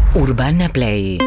Urbana Play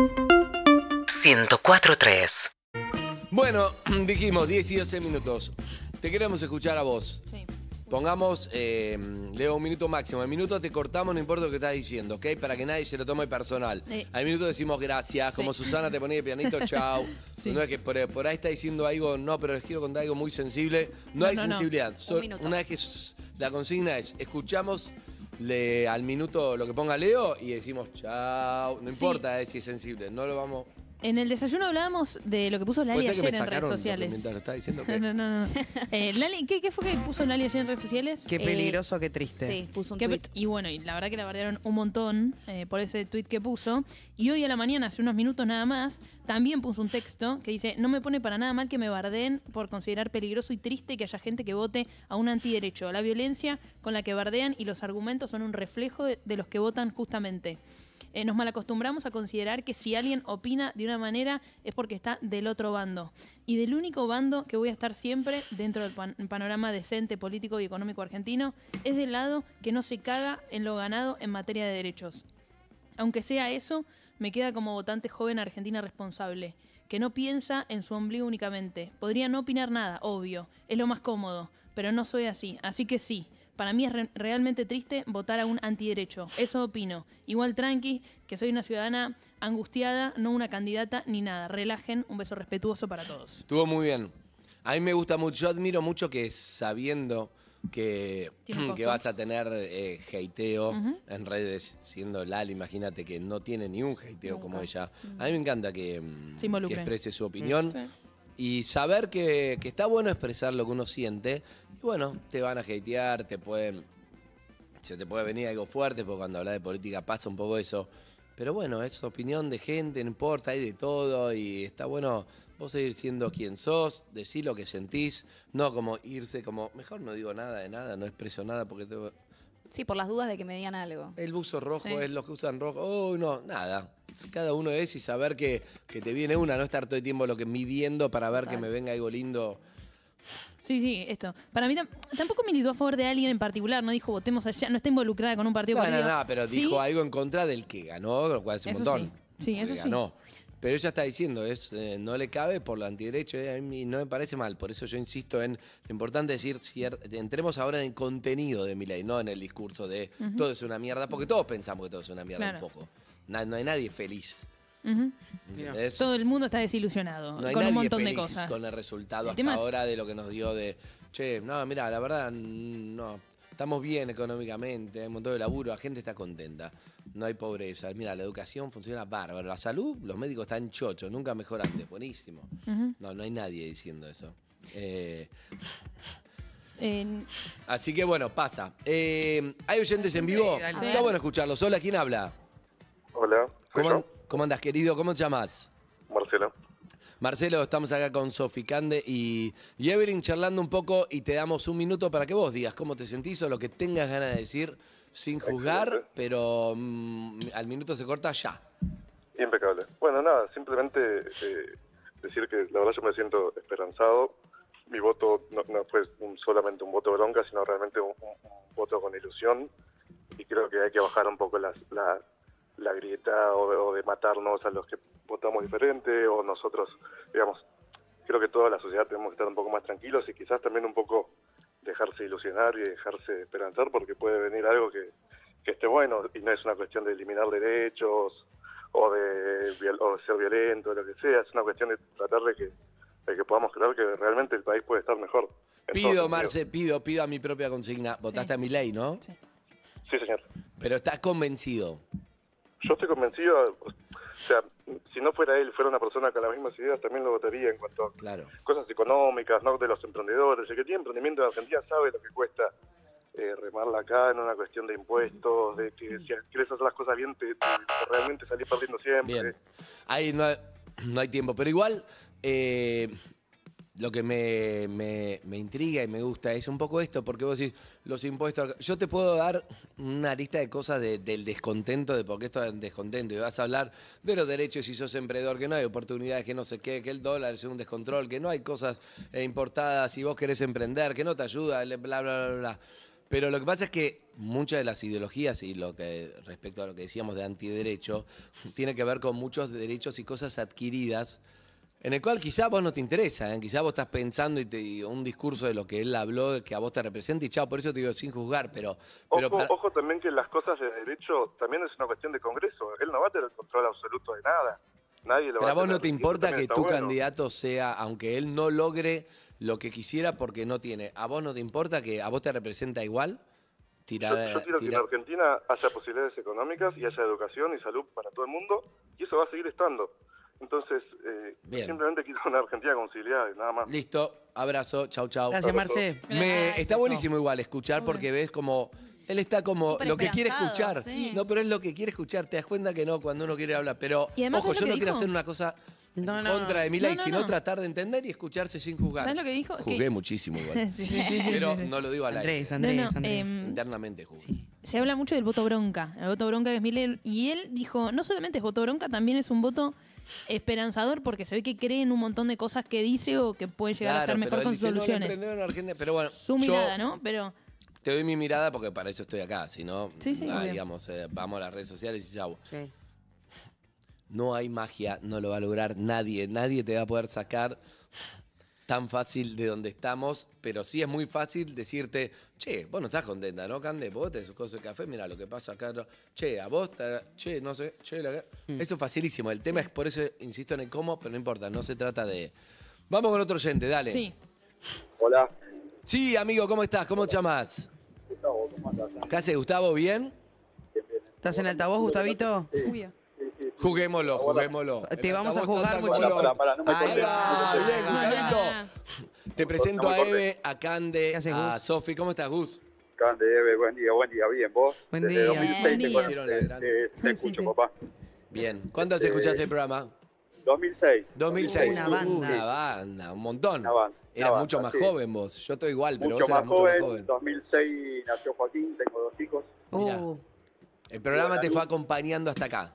104.3. Bueno, dijimos 10 y 12 minutos. Te queremos escuchar a vos. Sí. Pongamos, Leo, un minuto máximo. Al minuto te cortamos, no importa lo que estás diciendo, ¿ok? Para que nadie se lo tome personal. Al minuto decimos gracias, como Susana te ponía el pianito, chau. Sí. No es que por ahí está diciendo algo, no, pero les quiero contar algo muy sensible. No hay sensibilidad. Una vez que la consigna es, escuchamos al minuto lo que ponga Leo y decimos chau. No importa si es sensible, no lo vamos... En el desayuno hablábamos de lo que puso Lali ayer en redes sociales. Mientras lo estaba diciendo No. Lali, ¿qué fue que puso Lali ayer en redes sociales? Qué peligroso, qué triste. Sí, puso un ¿Qué- tweet. Y bueno, y la verdad que la bardearon un montón por ese tweet que puso. Y hoy a la mañana, hace unos minutos nada más, también puso un texto que dice: no me pone para nada mal que me bardeen por considerar peligroso y triste que haya gente que vote a un antiderecho. La violencia con la que bardean y los argumentos son un reflejo de los que votan justamente. Nos malacostumbramos a considerar que si alguien opina de una manera es porque está del otro bando. Y del único bando que voy a estar siempre dentro del panorama decente, político y económico argentino es del lado que no se caga en lo ganado en materia de derechos. Aunque sea eso, me queda como votante joven argentina responsable, que no piensa en su ombligo únicamente. Podría no opinar nada, obvio, es lo más cómodo, pero no soy así, así que sí. Para mí es realmente triste votar a un antiderecho. Eso opino. Igual tranqui, que soy una ciudadana angustiada, no una candidata ni nada. Relajen, un beso respetuoso para todos. Estuvo muy bien. A mí me gusta mucho, yo admiro mucho que sabiendo que vas a tener hateo en redes, siendo Lali, imagínate que no tiene ni un hateo como ella. A mí me encanta que exprese su opinión. Y saber que está bueno expresar lo que uno siente. Y bueno, te van a hatear, se te puede venir algo fuerte, porque cuando hablas de política pasa un poco eso. Pero bueno, es opinión de gente, no importa, hay de todo. Y está bueno vos seguir siendo quien sos, decir lo que sentís. No como irse como, mejor no digo nada de nada, no expreso nada porque Sí, por las dudas de que me digan algo. el buzo rojo Sí. es los que usan rojo. Oh, no, nada. Cada uno es y saber que te viene una, no estar todo el tiempo midiendo para ver que me venga algo lindo. Sí, esto. Para mí tampoco militó a favor de alguien en particular, no dijo votemos allá, no está involucrada con un partido político. No, pero Sí, dijo algo en contra del que ganó, lo cual es un Eso montón. sí. Sí, eso Que sí. ganó. Pero ella está diciendo, no le cabe por lo antiderecho, a mí no me parece mal. Por eso yo insisto en lo importante es decir, entremos ahora en el contenido de Milei, no en el discurso de todo es una mierda, porque todos pensamos que todo es una mierda Claro. un poco. No hay nadie feliz. Ujú. ¿Entendés? Todo el mundo está desilusionado No hay con nadie un montón de feliz cosas. con el resultado El hasta tema es- ahora de lo que nos dio de, che, no, mira, la verdad, no, estamos bien económicamente, hay un montón de laburo, la gente está contenta, no hay pobreza. Mira, la educación funciona bárbaro, la salud, los médicos están chochos, nunca mejor antes, buenísimo. No hay nadie diciendo eso. Así que bueno, pasa. ¿Hay oyentes en vivo? Sí, dale. Está bueno escucharlos. Hola, ¿quién habla? Hola, soy yo, ¿Cómo andas, querido? ¿Cómo te llamas? Marcelo. Marcelo, estamos acá con Sofi Cande y Evelyn charlando un poco y te damos un minuto para que vos digas cómo te sentís o lo que tengas ganas de decir sin juzgar, Excelente. pero al minuto se corta ya. Impecable. Bueno, nada, simplemente decir que la verdad yo me siento esperanzado. Mi voto no fue solamente un voto bronca, sino realmente un voto con ilusión. Y creo que hay que bajar un poco la grieta o de matarnos a los que votamos diferente o nosotros, digamos, creo que toda la sociedad tenemos que estar un poco más tranquilos y quizás también un poco dejarse ilusionar y dejarse esperanzar porque puede venir algo que esté bueno y no es una cuestión de eliminar derechos o de ser violento, lo que sea, es una cuestión de tratar de que podamos creer que realmente el país puede estar mejor. En Pido, todo Marce, sentido. pido a mi propia consigna. Votaste a Milei, ¿no? Sí. Sí, señor. Pero estás convencido. Yo estoy convencido, o sea, si no fuera él, fuera una persona con las mismas ideas, también lo votaría en cuanto a Claro. cosas económicas, ¿no? De los emprendedores. El que tiene emprendimiento en Argentina sabe lo que cuesta remarla acá en una cuestión de impuestos, de que si quieres hacer las cosas bien, te realmente salís perdiendo siempre. Bien. Ahí no hay tiempo, pero igual lo que me intriga y me gusta es un poco esto, porque vos decís, los impuestos... Yo te puedo dar una lista de cosas del descontento, de por qué esto es descontento, y vas a hablar de los derechos si sos emprendedor, que no hay oportunidades, que no sé qué, que el dólar es un descontrol, que no hay cosas importadas si vos querés emprender, que no te ayuda, bla, bla, bla, bla. Pero lo que pasa es que muchas de las ideologías y lo que respecto a lo que decíamos de antiderecho, tiene que ver con muchos derechos y cosas adquiridas, en el cual quizá a vos no te interesa, quizá vos estás pensando y un discurso de lo que él habló, que a vos te representa y chao, por eso te digo sin juzgar, pero Ojo también que las cosas de derecho también es una cuestión de Congreso. Él no va a tener control absoluto de nada. Nadie lo pero va a vos tener. no te Y eso importa también que está tu bueno. candidato sea, aunque él no logre lo que quisiera porque no tiene, ¿a vos no te importa que a vos te representa igual? Yo quiero que en Argentina haya posibilidades económicas y haya educación y salud para todo el mundo, y eso va a seguir estando. Entonces, simplemente quiero una Argentina con posibilidades, nada más. Listo, abrazo, chau, chau. Gracias, Marce. Está buenísimo igual escuchar porque ves como... Él está como Súper lo que quiere esperanzado, escuchar. sí. No, pero es lo que quiere escuchar. Te das cuenta que no cuando uno quiere hablar. Pero, Y además, ojo, ¿sabes yo lo no que quiero dijo? hacer una cosa No, en no. contra de mi ley, No, no, sino no. tratar de entender y escucharse sin juzgar. ¿Sabes lo que dijo? Jugué muchísimo igual. Sí, sí, sí, Pero sí, sí. no lo digo al aire. Andrés. Internamente jugué. Sí. Se habla mucho del voto bronca, el voto bronca que es Milei, y él dijo, no solamente es voto bronca, también es un voto esperanzador porque se ve que cree en un montón de cosas que dice o que puede llegar a estar Claro, mejor pero él con dice, sus no, el soluciones. emprendedor en Argentina. Pero bueno, Su mirada, ¿no? Pero te doy mi mirada porque para eso estoy acá. Si no, Sí, sí, obvio. digamos, vamos a las redes sociales y chau. Sí. No hay magia, no lo va a lograr nadie. Nadie te va a poder sacar tan fácil de donde estamos, pero sí es muy fácil decirte, che, vos no estás contenta, ¿no, Cande? Vos tenés su cosa de café, mira lo que pasa acá. Che, a vos, che, no sé, che, Eso es facilísimo. El tema es, por eso insisto en el cómo, pero no importa, no se trata de... Vamos con otro oyente, dale. sí. Hola. Sí, amigo, ¿cómo estás? ¿Cómo te llamás? Gustavo, ¿cómo andás? ¿Qué hace, Gustavo? ¿Bien? ¿Estás en altavoz, Gustavito? Obvio. Juguémoslo. Te vamos a Altavoz, juzgar chanta, muchísimo. color. no me Ahí cortes. va. Bien, Gustavito. Te presento a Eve, a Cande, ¿Qué haces, a Gus? Sofi. ¿Cómo estás, Gus? Cande, Eve, buen día, bien, vos. Buen Desde día. 2006 Buen te día. conozco, Hicieron la gran- te Sí, escucho, sí. papá. Bien. ¿Cuándo has escuchado el programa? 2006. 2006. Una banda. Una banda, un montón. Una banda, Eras una mucho banda, más sí. joven vos. Yo estoy igual, pero Mucho vos eras más mucho más joven, joven. 2006 nació Joaquín, tengo 2 hijos. Mirá. El programa te fue acompañando hasta acá.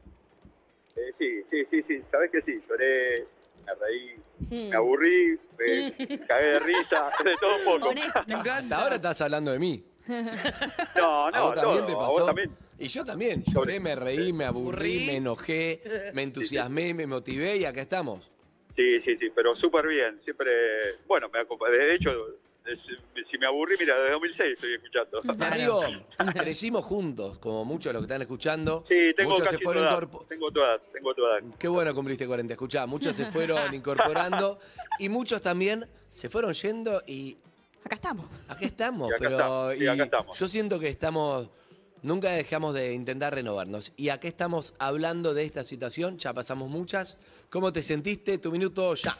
Sí, sabés que sí, lloré, me reí, me aburrí, me cagué de risa, de todo un poco. Honesto. Hasta ahora estás hablando de mí. No, ¿A vos también te a pasó? vos también. Y yo también. Lloré, me reí, me aburrí, me enojé, me entusiasmé, me motivé y acá estamos. Sí, pero súper bien, siempre, bueno, de hecho, si me aburrí, mira, desde 2006 estoy escuchando. Amigo, crecimos juntos, como muchos de los que están escuchando. Sí, tengo muchos casi se fueron tu edad, incorporando. tengo tu edad. Qué bueno cumpliste 40, escuchá, muchos se fueron incorporando y muchos también se fueron yendo y Acá estamos. acá estamos. Y acá pero estamos, y acá estamos. yo siento que nunca dejamos de intentar renovarnos. Y acá estamos hablando de esta situación, ya pasamos muchas. ¿Cómo te sentiste? Tu minuto ya.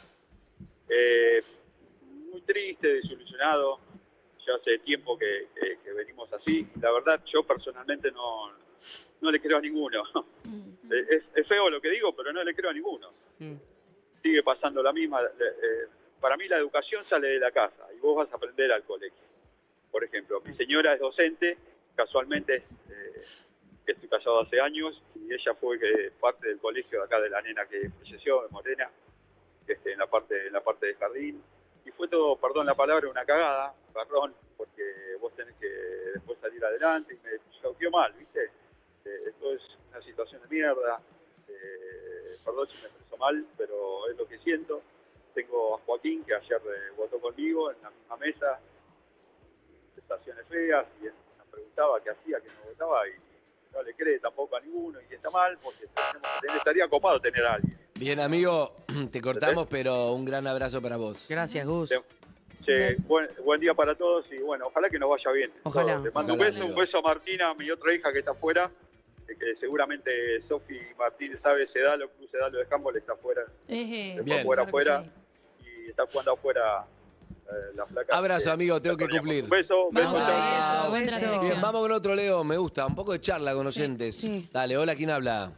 Muy triste, desilusionado, ya hace tiempo que venimos así. La verdad, yo personalmente no le creo a ninguno. Es feo lo que digo, pero no le creo a ninguno. Sigue pasando la misma. Para mí la educación sale de la casa y vos vas a aprender al colegio. Por ejemplo, mi señora es docente, casualmente estoy casado hace años y ella fue parte del colegio de acá de la nena que falleció, de Morena, en la parte de jardín. Y fue todo, perdón la palabra, una cagada, porque vos tenés que después salir adelante y me choqueó mal, ¿viste? Esto es una situación de mierda, perdón si me expreso mal, pero es lo que siento. Tengo a Joaquín, que ayer votó conmigo en la misma mesa, estaciones feas, y él nos preguntaba qué hacía, que no votaba, y no le cree tampoco a ninguno, y está mal, porque estaría copado tener a alguien. Bien, amigo, te cortamos, pero un gran abrazo para vos. Gracias, Gus. Che, buen día para todos, y bueno, ojalá que nos vaya bien. Ojalá. Le mando Ojalá, un amigo. beso a Martina, mi otra hija que está afuera, que seguramente Sofi Martínez sabe, Cruz Sedalo de Campbell está afuera, Bien. afuera, y está jugando afuera la flaca. Abrazo, amigo, tengo que cumplir. Un beso, Vamos, chao. beso, buen beso. transmisión. Bien, vamos con otro, Leo, me gusta. Un poco de charla con oyentes. sí. Dale, hola, ¿quién habla?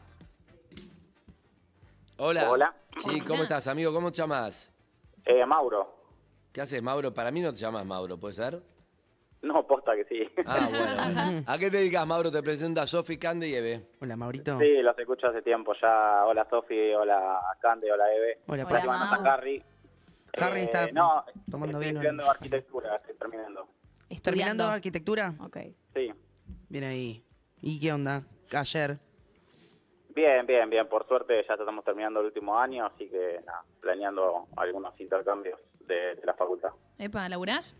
Hola. Hola. Sí, ¿cómo estás, amigo? ¿Cómo te llamas? Mauro. ¿Qué haces, Mauro? Para mí no te llamas Mauro, ¿puede ser? No, posta que sí. Ah, bueno. ¿A qué te dedicas, Mauro? Te presenta Sofi, Cande y Eve. Hola, Maurito. Sí, los escucho hace tiempo ya. Hola Sofi, hola Cande, hola Eve. Hola, Hola, Pati. Próxima nota Mau. Harry. Harry está No, tomando estoy vino. estudiando arquitectura, estoy terminando. ¿Terminando arquitectura? Ok. Sí. Bien ahí. ¿Y qué onda? Ayer. Bien. Por suerte ya estamos terminando el último año, así que nada, planeando algunos intercambios de la facultad. Epa, ¿laburás?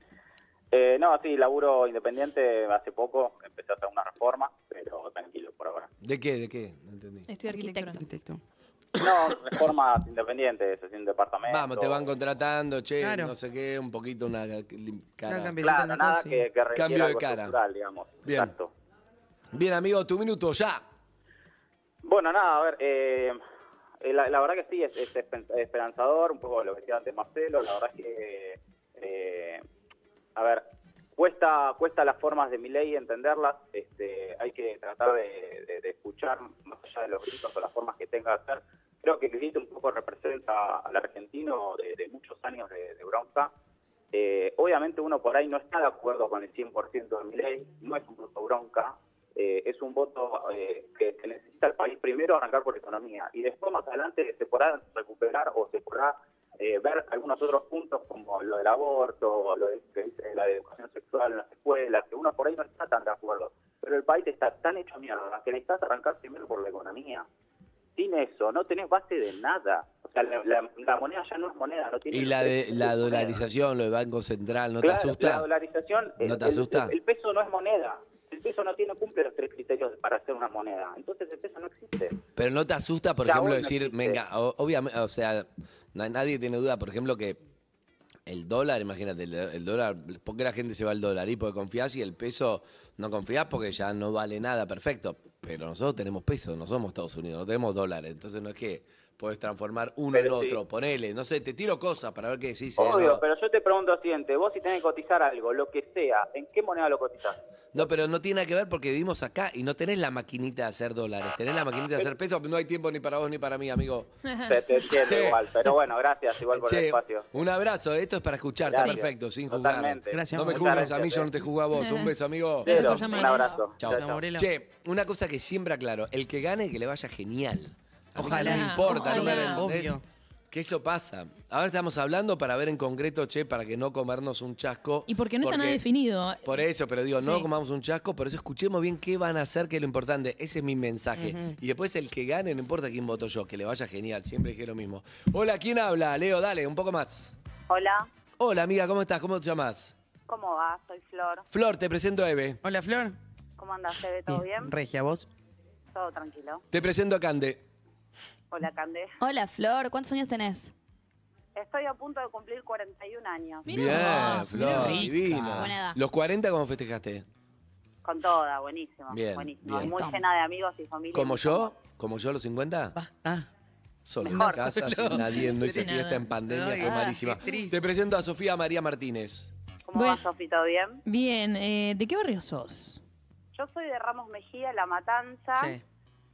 No, sí, laburo independiente hace poco. Empecé a hacer una reforma, pero tranquilo por ahora. ¿De qué? No entendí. Estudio arquitectura. Arquitecto. No, reformas independientes, es un departamento. Vamos, te van contratando, che, Claro. no sé qué, un poquito una cara. Claro, nada que requiera Cambio de algo cara. estructural, digamos. Bien. Exacto. Bien, amigo, tu minuto ya. Bueno, nada, a ver, la verdad que sí, es esperanzador, un poco lo que decía antes Marcelo, la verdad es que, a ver, cuesta las formas de Milei entenderlas, hay que tratar de escuchar más allá de los gritos o las formas que tenga de hacer. Creo que el grito un poco representa al argentino de muchos años de bronca. Obviamente uno por ahí no está de acuerdo con el 100% de Milei, no es un voto bronca, es un voto que necesita el país primero arrancar por economía y después más adelante se podrá recuperar o se podrá ver algunos otros puntos como lo del aborto, lo que dice la educación sexual en las escuelas, que uno por ahí no está tan de acuerdo. Pero el país está tan hecho mierda que necesitas arrancar primero por la economía. Sin eso no tenés base de nada. O sea, la moneda ya no es moneda. No tiene Y la dolarización, lo del Banco Central, ¿no claro, te asusta? La dolarización, ¿No te asusta? El peso no es moneda. El peso no cumple los 3 criterios para hacer una moneda. Entonces el peso no existe. Pero ¿no te asusta, por Ya, ejemplo, hoy no decir, existe. venga, obviamente, o sea, nadie tiene duda, por ejemplo, que el dólar, imagínate, el dólar, ¿por qué la gente se va al dólar? Y porque confías y el peso no confías porque ya no vale nada, perfecto. Pero nosotros tenemos peso, no somos Estados Unidos, no tenemos dólares. Entonces no es que podés transformar uno Pero en sí. otro, ponele, no sé, te tiro cosas para ver qué decís. Obvio, ¿no? pero yo te pregunto lo siguiente. Vos si tenés que cotizar algo, lo que sea, ¿en qué moneda lo cotizás? No, pero no tiene nada que ver porque vivimos acá y no tenés la maquinita de hacer dólares, tenés la maquinita de hacer pesos, no hay tiempo ni para vos ni para mí, amigo. Te entiendo Che. igual. Pero bueno, gracias igual por el Che, espacio. un abrazo, esto es para escucharte, Gracias. perfecto, sin juzgar. Totalmente. Gracias, No me Muchas juzgues a mí, gracias, yo no te juzgo a vos. Un beso, amigo. Gracias Pero, por llamar. un abrazo. Chao. Chao, Morelo. Che, una cosa que siempre aclaro, el que gane, que le vaya genial. A mí Ojalá. no me importa, Ojalá. ¿no me entendés? Obvio. Que eso pasa. Ahora estamos hablando para ver en concreto, che, para que no comernos un chasco. Y porque no está nada definido. Por eso, pero digo, no Sí. comamos un chasco, por eso escuchemos bien qué van a hacer, que es lo importante. Ese es mi mensaje. Y después el que gane, no importa quién voto yo, que le vaya genial. Siempre dije lo mismo. Hola, ¿quién habla? Leo, dale, un poco más. Hola, Hola, amiga, ¿cómo estás? ¿Cómo te llamas? ¿cómo va? Soy Flor. Flor, te presento a Eve. Hola, Flor. ¿Cómo andás, Fede? ¿Todo bien? Regia, ¿vos? Todo tranquilo. Te presento a Cande. Hola, Cande. Hola, Flor. ¿Cuántos años tenés? Estoy a punto de cumplir 41 años. Mirá Bien, vos, Flor, qué rica. divino. Buena edad. ¿Los 40 cómo festejaste? Con toda, buenísimo. Bien, buenísimo. bien. Muy llena de amigos y familia. ¿Como yo? ¿Como yo a los 50? Solo en Mejor. casa, Solo. sin nadie, no hice Nada. fiesta en pandemia, Ay, fue qué malísima. triste. Te presento a Sofía María Martínez. ¿Cómo Bueno. va, Sofi? ¿Todo bien? Bien, ¿de qué barrio sos? Yo soy de Ramos Mejía, La Matanza. Sí.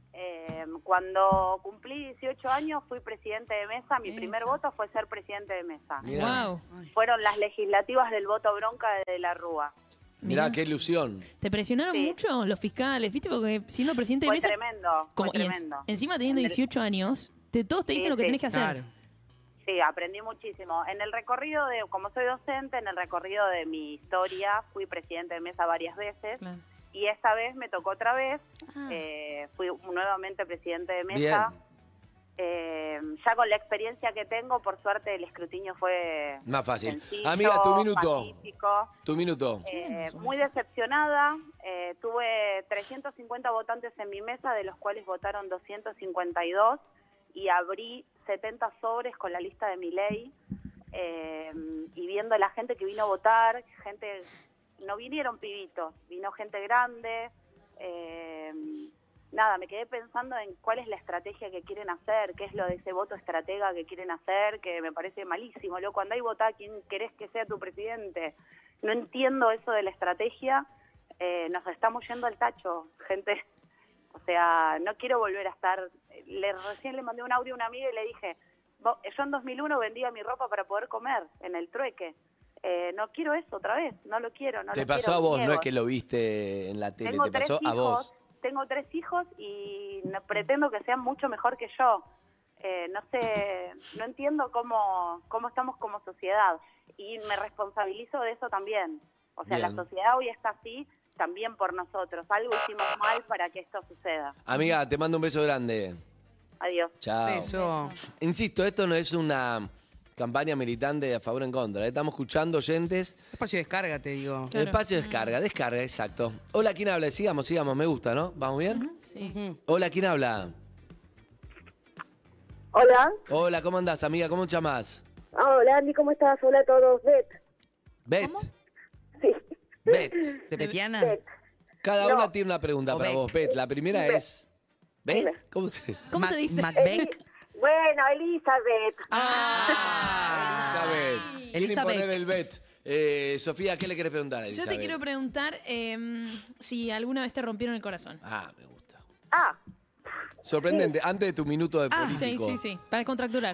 Cuando cumplí 18 años fui presidente de mesa. Mi Eso. primer voto fue ser presidente de mesa. Mirá, Wow. Fueron las legislativas del voto bronca de la Rúa. mirá qué ilusión. ¿Te presionaron Sí. mucho los fiscales? ¿Viste? Porque siendo presidente de Fue mesa. tremendo, como, fue y tremendo. encima teniendo En el- 18 años, todos te dicen Sí, lo que sí. tenés que hacer. Claro. Sí, aprendí muchísimo. En el recorrido como soy docente, en el recorrido de mi historia, fui presidente de mesa varias veces Claro. y esta vez me tocó otra vez. Ah. Fui nuevamente presidente de Bien. mesa. Ya con la experiencia que tengo, por suerte el escrutinio fue Más fácil. sencillo, Amiga, tu minuto. pacífico. Tu minuto. Muy decepcionada. Tuve 350 votantes en mi mesa, de los cuales votaron 252 y abrí 70 sobres con la lista de Milei y viendo a la gente que vino a votar, no vinieron pibitos, vino gente grande. Nada, me quedé pensando en cuál es la estrategia que quieren hacer, qué es lo de ese voto estratega que quieren hacer, que me parece malísimo. Luego, cuando hay votá a quién querés que sea tu presidente, no entiendo eso de la estrategia. Nos estamos yendo al tacho, gente. O sea, no quiero volver a estar. Recién le mandé un audio a una amiga y le dije, yo en 2001 vendía mi ropa para poder comer en el trueque. No quiero eso otra vez, no lo quiero. No Te lo pasó quiero, a vos, no niego. es que lo viste en la tele, Tengo te 3 pasó a vos. Tengo 3 hijos y pretendo que sean mucho mejor que yo. No sé, no entiendo cómo estamos como sociedad y me responsabilizo de eso también. O sea, Bien. la sociedad hoy está así también por nosotros. Algo hicimos mal para que esto suceda. Amiga, te mando un beso grande. Adiós. Chao. Beso. Insisto, esto no es una campaña militante a favor o en contra. Estamos escuchando oyentes. Espacio de descarga, te digo. Claro. Espacio descarga, exacto. Hola, ¿quién habla? Sigamos, me gusta, ¿no? ¿Vamos bien? Sí. Hola, ¿quién habla? Hola. Hola, ¿cómo andás, amiga? ¿Cómo te llamás? Hola, Andy, ¿cómo estás? Hola a todos. Bet. ¿Cómo? Sí. Bet. ¿De Petiana? Bet. Cada No. una tiene una pregunta O para Beck. vos, Bet. La primera es... ¿Bet? ¿Cómo se...? ¿Cómo se dice? Macbeck. Bueno, Elizabeth. ¡Ah! Elizabeth. Quiere Elizabeth. imponer el Bet. Sofía, ¿qué le querés preguntar a Yo Elizabeth? te quiero preguntar si alguna vez te rompieron el corazón. Ah, me gusta. Ah, Sorprendente. Antes de tu minuto de político. Sí. Para contracturar.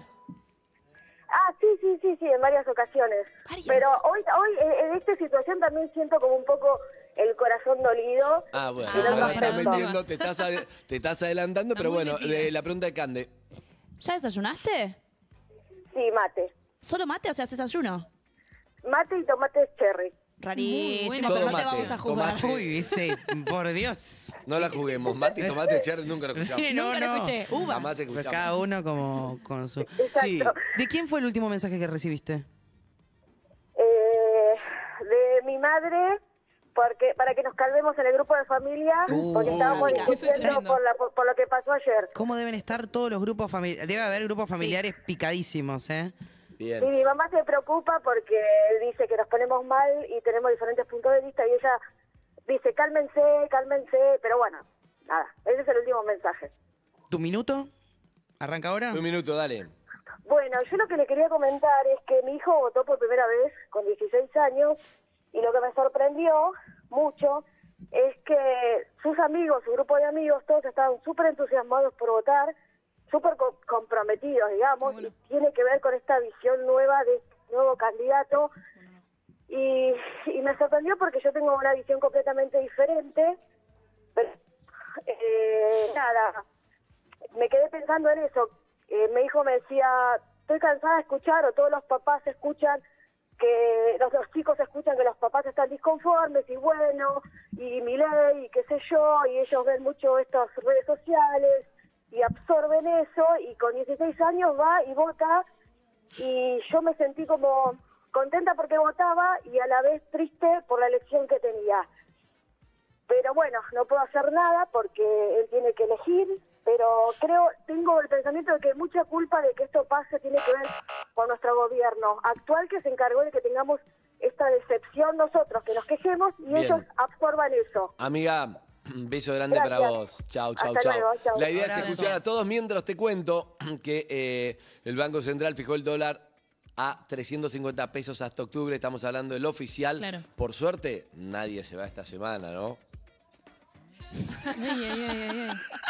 sí, en varias ocasiones. ¿Varias? Pero hoy en esta situación también siento como un poco el corazón dolido. Ah, bueno, Y no ahora me estás acuerdo. metiendo, te estás adelantando, Está pero muy bueno, metida. la pregunta de Cande. ¿Ya desayunaste? Sí, mate. ¿Solo mate o sea, haces desayuno? Mate y tomates cherry. Rarísimo, bueno. pero Todo no te mate, vamos a juzgar. tomate. Uy, ese, por Dios. No la juguemos. Mate y tomate cherry nunca lo escuchamos. No, Nunca lo no. escuché. Uvas. Jamás Pero escuchamos. cada uno como con su... Sí. ¿De quién fue el último mensaje que recibiste? De mi madre, porque para que nos calmemos en el grupo de familia, porque estábamos pica. discutiendo por lo que pasó ayer. ¿Cómo deben estar todos los grupos familiares? Debe haber grupos familiares picadísimos, ¿eh? Bien. Sí, mi mamá se preocupa porque dice que nos ponemos mal y tenemos diferentes puntos de vista y ella dice, cálmense, pero bueno, nada, ese es el último mensaje. ¿Tu minuto? ¿Arranca ahora? Un minuto, dale. Bueno, yo lo que le quería comentar es que mi hijo votó por primera vez con 16 años y lo que me sorprendió mucho es que sus amigos, su grupo de amigos, todos estaban súper entusiasmados por votar, súper comprometidos, digamos, y tiene que ver con esta visión nueva de este nuevo candidato. Y me sorprendió porque yo tengo una visión completamente diferente, pero nada, me quedé pensando en eso. Mi hijo me decía, estoy cansada de escuchar, o todos los papás escuchan, que los chicos escuchan que los papás están disconformes y bueno, y mi ley, y qué sé yo, y ellos ven mucho estas redes sociales y absorben eso, y con 16 años va y vota, y yo me sentí como contenta porque votaba y a la vez triste por la elección que tenía. Pero bueno, no puedo hacer nada porque él tiene que elegir, pero tengo el pensamiento de que mucha culpa de que esto pase tiene que ver con nuestro gobierno actual, que se encargó de que tengamos esta decepción nosotros, que nos quejemos y Bien. ellos absorban eso. Amiga, un beso grande Gracias. para vos. Chau. Hasta luego, chau. La idea es Abrazo. escuchar a todos mientras te cuento que el Banco Central fijó el dólar a 350 pesos hasta octubre. Estamos hablando del oficial. Claro. Por suerte, nadie se va esta semana, ¿no? Ay.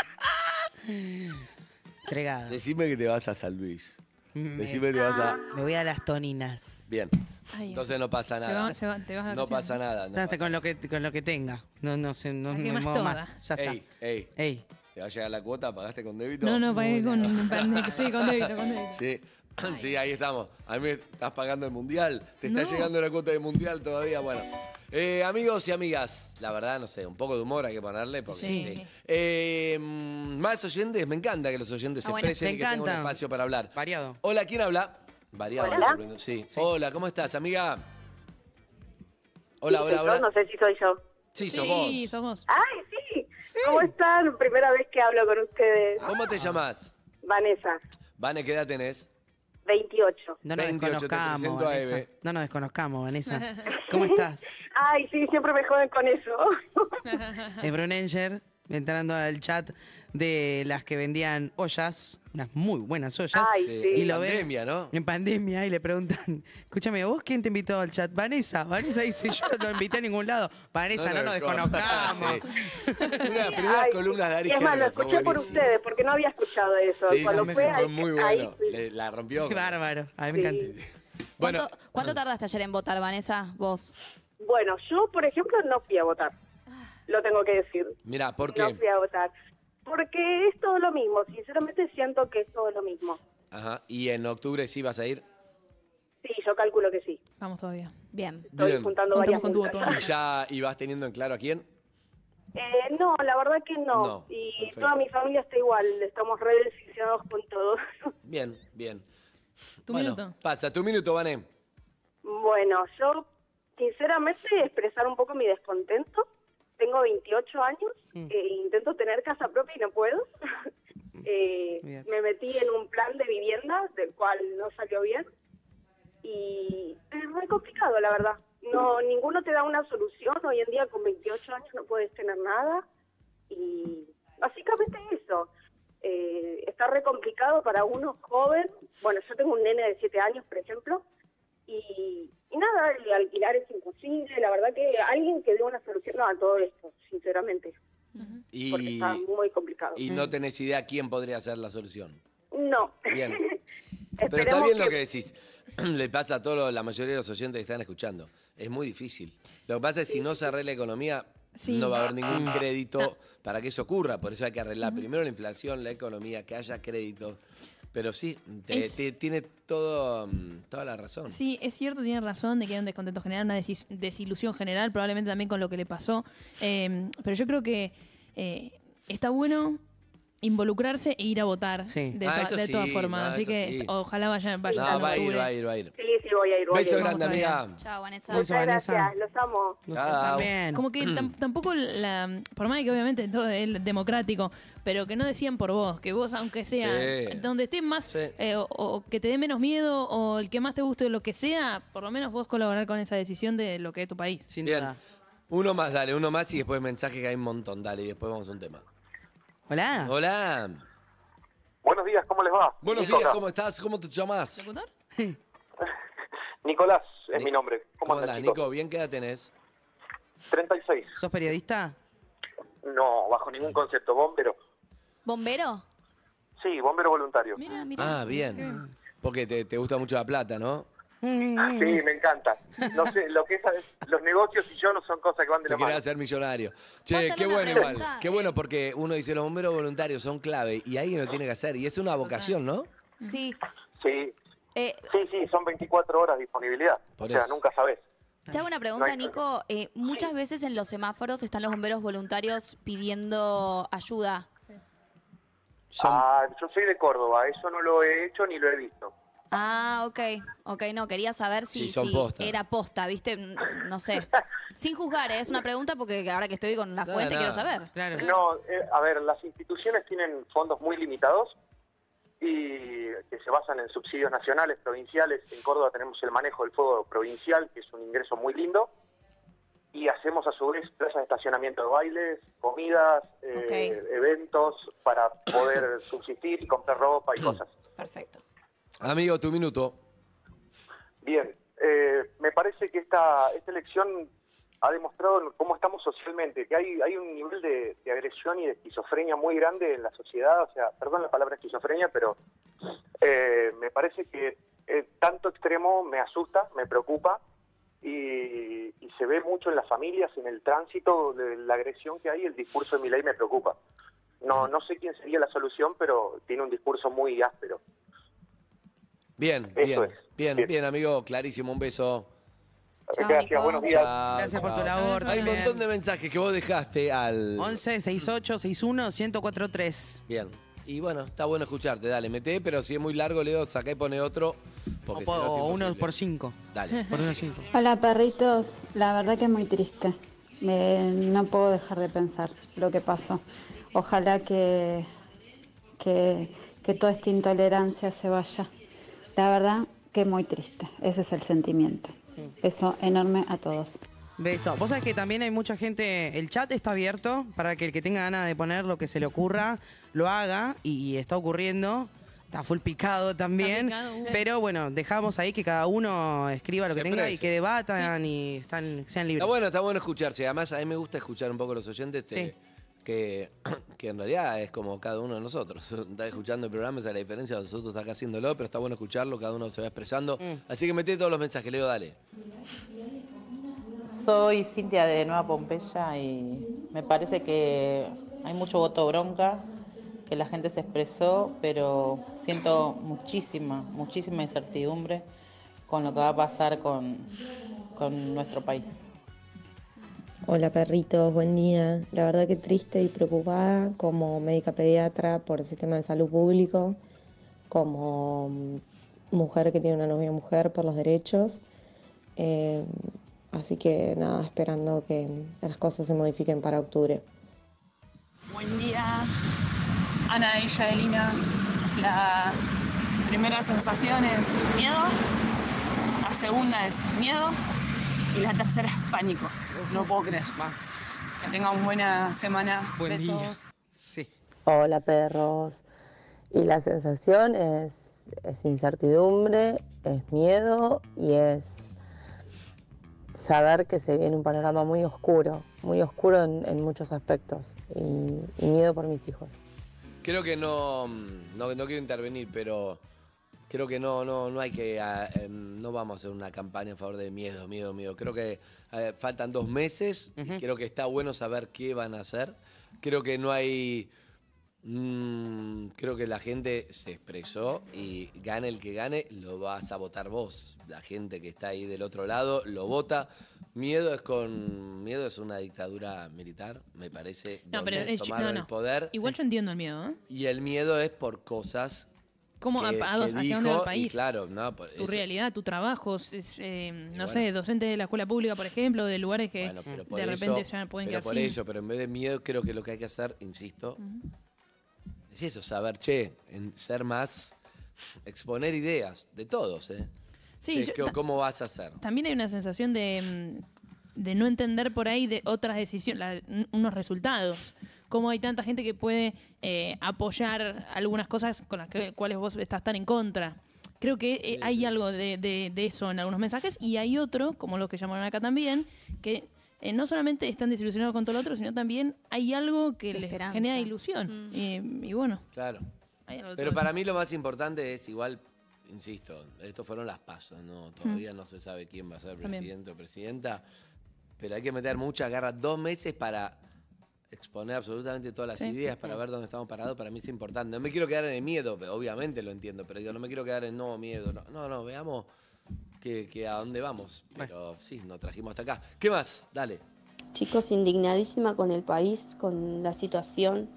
Entregada. Decime que te vas a San Luis. Decime que te vas a... Me voy a las toninas. Bien. Ay, Entonces no pasa nada. te vas a No vacaciones. pasa nada. No Hasta pasa con lo que tenga. No sé, no La me quemas muevo toda. más. Ya está. Ey, Ey. ¿te va a llegar la cuota? ¿Pagaste con débito? No, pagué con sí, con débito. Sí. Sí, ahí estamos. A mí me estás pagando el mundial. Te está No. llegando la cuota de mundial todavía. Bueno, amigos y amigas, la verdad, no sé, un poco de humor hay que ponerle. Porque, Sí. más oyentes, me encanta que los oyentes se bueno, expresen me y que tengan un encanta. espacio para hablar. Variado. Hola, ¿quién habla? Variado, me Hola. sorprendo. Sí. Hola, ¿cómo estás, amiga? Hola. No sé si soy yo. Sí, sos Sí, vos. sos vos. ¡Ay, sí! ¿Cómo están? Primera vez que hablo con ustedes. ¿Cómo te llamás? Vanessa, Vane, ¿qué edad tenés? 28. No nos 28, te desconozcamos, presento a Vanessa. Eve. No nos desconozcamos, Vanessa. ¿Cómo estás? Ay, sí, siempre me joden con eso. Brunenger, entrando al chat de las que vendían ollas, unas muy buenas ollas. Ay, Sí, sí. Y en lo ven pandemia, ¿no? En pandemia y le preguntan, escúchame, ¿vos quién te invitó al chat? Vanessa dice, yo no te invité a ningún lado. Vanessa, no nos desconozcamos. Sí. Una de las primeras Ay, columnas de Ari es más, lo Gerber, fue escuché por buenísimo. ustedes, porque no había escuchado eso. Sí, Cuando sí, fue, fue muy ahí bueno. fui. La rompió. Qué bárbaro, a mí me Sí. encanta. Bueno, ¿Cuánto tardaste ayer en votar, Vanessa? Vos. Bueno, yo, por ejemplo, no fui a votar. Lo tengo que decir. mira, ¿por No qué? fui a votar. Porque es todo lo mismo. Sinceramente siento que es todo lo mismo. Ajá. ¿Y en octubre sí vas a ir? Sí, yo calculo que sí. Vamos todavía. Bien. Estoy Bien. juntando Contamos varias con tu puntas. voto. ¿Y vas teniendo en claro a quién? No, la verdad que no. No, Y perfecto. toda mi familia está igual, estamos re desilusionados con todo. Bien, bien. Tu Bueno, minuto. pasa, tu minuto, Vané. Bueno, yo sinceramente expresar un poco mi descontento. Tengo 28 años, intento tener casa propia y no puedo. Me metí en un plan de vivienda del cual no salió bien y es muy complicado, la verdad. No, ninguno te da una solución. Hoy en día con 28 años no puedes tener nada y básicamente eso. Está re complicado para uno joven. Bueno, yo tengo un nene de 7 años, por ejemplo, y nada, el alquilar es imposible. La verdad que alguien que dé una solución a todo esto, sinceramente, porque Y, está muy complicado. y no tenés idea quién podría ser la solución. No. Bien. Pero está Esperemos bien lo que decís. Le pasa a todos, la mayoría de los oyentes que están escuchando. Es muy difícil. Lo que pasa es que si no se arregla la economía, Sí. no va a haber ningún crédito para que eso ocurra. Por eso hay que arreglar primero la inflación, la economía, que haya crédito. Pero sí, tiene toda la razón. Sí, es cierto, tiene razón de que hay un descontento general, una desilusión general, probablemente también con lo que le pasó. Pero yo creo que está bueno involucrarse e ir a votar Sí. de, Eso de todas sí, formas. no, Así eso que sí. ojalá vayan No, en va a ir, octubre. va a ir, va a ir. Sí, voy a ir. Beso Vamos grande, todavía. amiga. Chao, Vanessa. Beso, Muchas Vanessa. gracias, los amo. Nosotros Chao. también. Como que tampoco, por más de que obviamente todo es democrático, pero que no decían por vos, que vos, aunque sea, Sí. donde estés más, Sí. o que te dé menos miedo, o el que más te guste, lo que sea, por lo menos vos colaborar con esa decisión de lo que es tu país. Sin Bien. duda. Uno más, dale, uno más y después mensaje que hay un montón, dale, y después vamos a un tema. Hola. Hola. Buenos días, ¿cómo les va? Buenos Nico días, acá. ¿cómo estás? ¿Cómo te llamas? ¿Locutor? Nicolás es Ni- mi nombre. ¿Cómo andan, andás, chicos? Nico? ¿Bien qué edad tenés? 36. ¿Sos periodista? No, bajo ningún concepto. Bombero. ¿Bombero? Sí, bombero voluntario. Mira, mira. Ah, bien. Porque te gusta mucho la plata, ¿no? Sí, me encanta. No sé, lo que es los negocios y yo no son cosas que van de Te la mano. querés hacer millonario. Che, hacerle qué una bueno pregunta? igual. Qué bueno porque uno dice los bomberos voluntarios son clave y alguien lo tiene que hacer. Y es una vocación, ¿no? Sí. Sí, Eh, sí, son 24 horas de disponibilidad. Por o sea, eso. nunca sabes. Te hago una pregunta, No hay- Nico. Muchas veces en los semáforos están los bomberos voluntarios pidiendo ayuda. Son- Yo soy de Córdoba, eso no lo he hecho ni lo he visto. Ah, ok. Ok, no, quería saber Sí, si, son si posta. era posta, ¿viste? No sé. Sin juzgar, es una pregunta porque ahora que estoy con la Nada, fuente quiero nada. saber. Claro. No, a ver, las instituciones tienen fondos muy limitados y que se basan en subsidios nacionales, provinciales. En Córdoba tenemos el manejo del fuego provincial, que es un ingreso muy lindo. Y hacemos a su vez plazas de estacionamiento de bailes, comidas, eventos para poder subsistir y comprar ropa y cosas. Perfecto. Amigo, tu minuto. Bien, me parece que esta elección ha demostrado cómo estamos socialmente, que hay un nivel de agresión y de esquizofrenia muy grande en la sociedad. O sea, perdón la palabra esquizofrenia, pero me parece que tanto extremo me asusta, me preocupa y se ve mucho en las familias, en el tránsito, de la agresión que hay. El discurso de Milei me preocupa. No sé quién sería la solución, pero tiene un discurso muy áspero. Bien, Eso bien. es. Bien, Bien. bien, amigo. Clarísimo. Un beso. Chao, Gracias, Nico. buenos días. Chao, Gracias por chao. tu labor. Hay un también. montón de mensajes que vos dejaste al... 11 68 61 1043. Bien. Y bueno, está bueno escucharte. Dale, mete, pero si es muy largo, Leo, saca y pone otro. Porque si no es O uno imposible. por 5. Dale. Por 1.5. Hola perritos, la verdad que es muy triste. No puedo dejar de pensar lo que pasó. Ojalá que toda esta intolerancia se vaya. La verdad que es muy triste, ese es el sentimiento. Beso enorme a todos. Beso. Vos sabés que también hay mucha gente, el chat está abierto para que el que tenga ganas de poner lo que se le ocurra, lo haga y está ocurriendo. Está full picado también. Está picado, Pero bueno, dejamos ahí que cada uno escriba lo que Se tenga y exprese. que debatan y sean libres. Está bueno escucharse. Además, a mí me gusta escuchar un poco a los oyentes que en realidad es como cada uno de nosotros. Está escuchando el programa, esa es la diferencia de nosotros acá haciéndolo, pero está bueno escucharlo, cada uno se va expresando. Así que mete todos los mensajes, Leo, dale. Soy Cintia de Nueva Pompeya y me parece que hay mucho voto bronca, que la gente se expresó, pero siento muchísima incertidumbre con lo que va a pasar con nuestro país. Hola perritos, buen día. La verdad que triste y preocupada como médica pediatra por el sistema de salud público, como mujer que tiene una novia mujer por los derechos. Así que nada, esperando que las cosas se modifiquen para octubre. Buen día, Ana y Yaelina. La primera sensación es miedo, la segunda es miedo y la tercera es pánico. No puedo creer. Que tengan buena semana. Buen Besos. día. Sí. Hola perros. Y la sensación es incertidumbre, es miedo y es saber que se viene un panorama muy oscuro en muchos aspectos y miedo por mis hijos. Creo que no quiero intervenir, pero creo que no hay que, no vamos a hacer una campaña en favor de miedo. Creo que faltan 2 meses y creo que está bueno saber qué van a hacer. Creo que no hay, creo que la gente se expresó y gane el que gane, lo vas a votar vos. La gente que está ahí del otro lado lo vota. Miedo es una dictadura militar, me parece. No, pero tomaron el poder. Igual yo entiendo el miedo, ¿eh? Y el miedo es por cosas ¿Cómo que hacia dónde va el país? Claro, no, tu realidad, tu trabajo, no sé, docente de la escuela pública, por ejemplo, de lugares que de repente ya pueden quedar sin. Pero en vez de miedo creo que lo que hay que hacer, insisto, es eso, saber, ser más, exponer ideas de todos, Sí, ¿cómo vas a hacer? También hay una sensación de no entender por ahí de otras decisiones, unos resultados. Cómo hay tanta gente que puede apoyar algunas cosas con las cuales vos estás tan en contra. Creo que hay algo de eso en algunos mensajes y hay otro, como los que llamaron acá también, que no solamente están desilusionados con todo lo otro, sino también hay algo que les genera ilusión. Y bueno. Claro. Pero para mí lo más importante es igual, insisto, estos fueron las PASO, ¿no? Todavía no se sabe quién va a ser presidente o presidenta, pero hay que meter mucha garra. 2 meses para exponer absolutamente todas las ideas, para ver dónde estamos parados, para mí es importante. No me quiero quedar en el miedo, obviamente lo entiendo, pero no me quiero quedar en miedo. No, veamos que a dónde vamos. Pero sí, nos trajimos hasta acá. ¿Qué más? Dale. Chicos, indignadísima con el país, con la situación,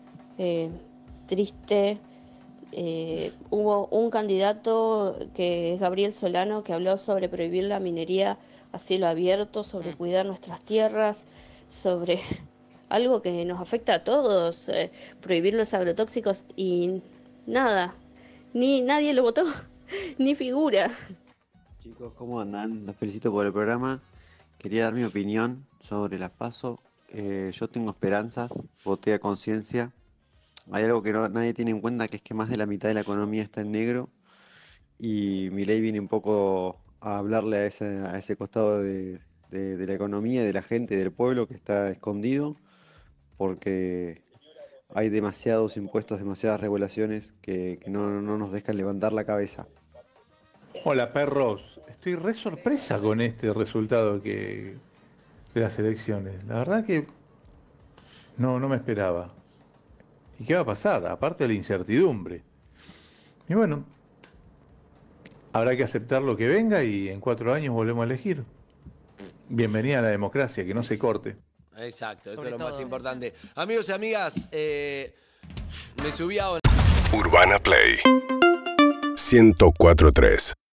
triste. Hubo un candidato que es Gabriel Solano que habló sobre prohibir la minería a cielo abierto, sobre cuidar nuestras tierras, sobre algo que nos afecta a todos, prohibir los agrotóxicos y nada, nadie lo votó, ni figura. Chicos, ¿cómo andan? Los felicito por el programa. Quería dar mi opinión sobre las PASO. Yo tengo esperanzas, voté a conciencia. Hay algo que nadie tiene en cuenta, que es que más de la mitad de la economía está en negro y Milei viene un poco a hablarle a ese costado de la economía, de la gente, del pueblo que está escondido, porque hay demasiados impuestos, demasiadas regulaciones que no nos dejan levantar la cabeza. Hola perros, estoy re sorpresa con este resultado de las elecciones. La verdad que no me esperaba. ¿Y qué va a pasar? Aparte de la incertidumbre. Y bueno, habrá que aceptar lo que venga y en 4 años volvemos a elegir. Bienvenida a la democracia, que no se corte. Exacto, eso es lo más importante. Amigos y amigas, me subí a... Urbana Play 104.3